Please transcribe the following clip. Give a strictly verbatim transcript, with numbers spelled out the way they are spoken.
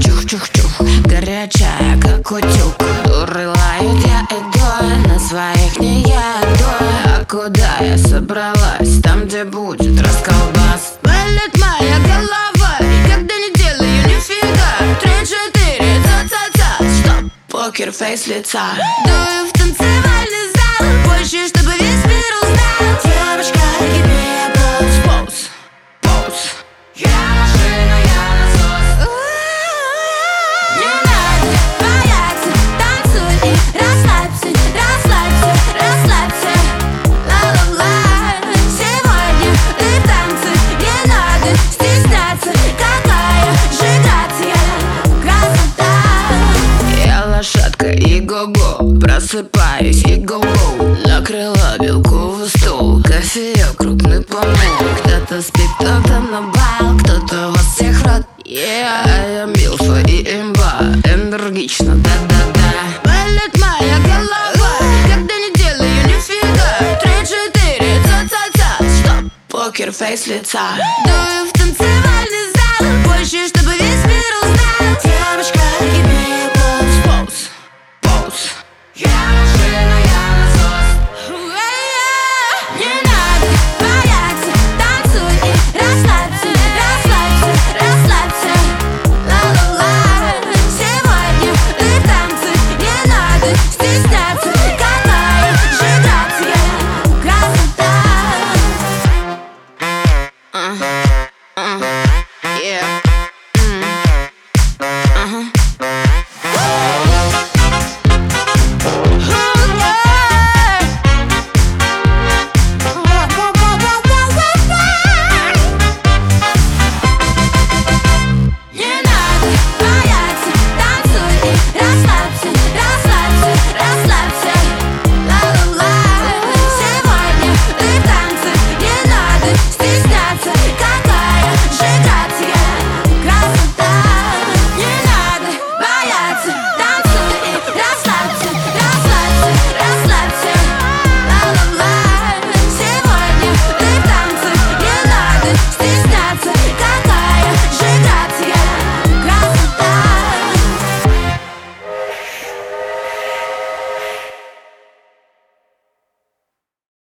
чух-чух-чух, горячая, как утюг. Дуры лают, я иду, на своих не еду. А куда я собралась? Там, где будет расколбас. Болит моя голова, когда не делаю нифига. Три-четыре, ца-ца-ца, стоп, покер-фейс лица. Дую в танцевальный зал, больше, чтобы весь мир узнал. Девочка, give me a pose, pose, pose. Я машина, я насос. Не надо бояться, танцуй и расслабься, расслабься, расслабься. Ла-ла-ла, сегодня ты в танце, не надо стесняться. Какая же грация, красота. Я лошадка и го-го, просыпаюсь и го-го. Накрыла белку в стол, кофеек, крупный помол. Кто-то спит, кто-то на бал, кто-то вас всех рад. Yeah, я милфа и имба, энергично, да-да-да. Болит моя голова, когда не делаю нифига. Три-четыре, ца-ца-ца, стоп, покер-фейс лица. Дую в танцевальный зал, больше, чтобы